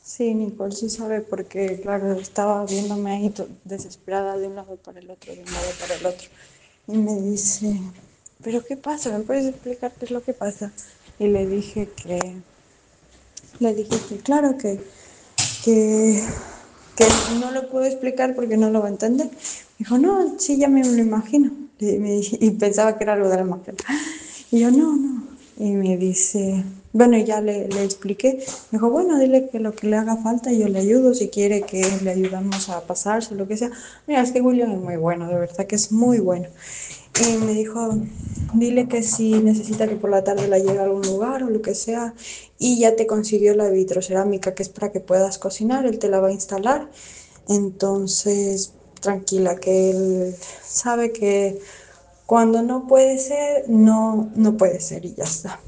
Sí, Nicole sí sabe porque, claro, estaba viéndome ahí desesperada de un lado para el otro, de un lado para el otro. Y me dice, ¿pero qué pasa? ¿Me puedes explicar qué es lo que pasa? Y le dije que claro, que, que no lo puedo explicar porque no lo va a entender. Dijo, no, sí, ya me lo imagino. Y pensaba que era algo de la magia. Y yo, no, no. Y me dice, bueno, ya le expliqué. Me dijo, bueno, dile que lo que le haga falta yo le ayudo, si quiere que le ayudamos a pasarse, lo que sea. Mira, es que William es muy bueno, de verdad que es muy bueno. Y me dijo, dile que si necesita que por la tarde la lleve a algún lugar o lo que sea. Y ya te consiguió la vitrocerámica que es para que puedas cocinar, él te la va a instalar. Entonces, tranquila, que él sabe que cuando no puede ser, no, no puede ser y ya está.